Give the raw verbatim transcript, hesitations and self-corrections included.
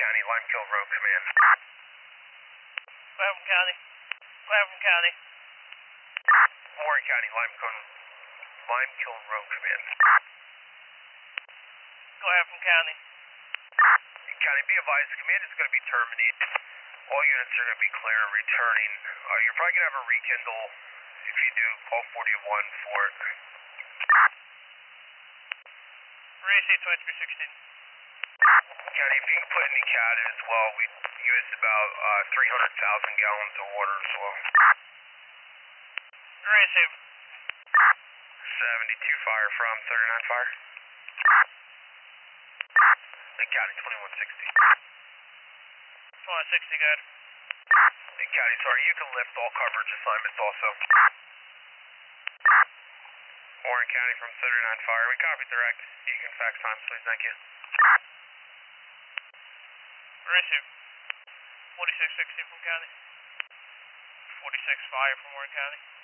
County, Limekiln Road Command. Clapham County. Clapham County. Warren County, Limekiln, Limekiln Road Command. Clapham County. County, be advised, command is going to be terminated. All units are going to be clear returning. Uh, you're probably going to have a rekindle. If you do, call forty-one for it. Race eight twenty-three sixteen. County, if you can put in the C A D as well, we used about uh, three hundred thousand gallons of water as well. Race eight. seventy-two fire from thirty-nine fire. The County, twenty-one sixty. twenty-one sixty, good. The County, sorry, you can lift all coverage assignments also. Warren County from thirty-nine fire. We copy direct. You can fax times, please. Thank you. Race eight. forty-six sixty from County. forty-six fire from Warren County.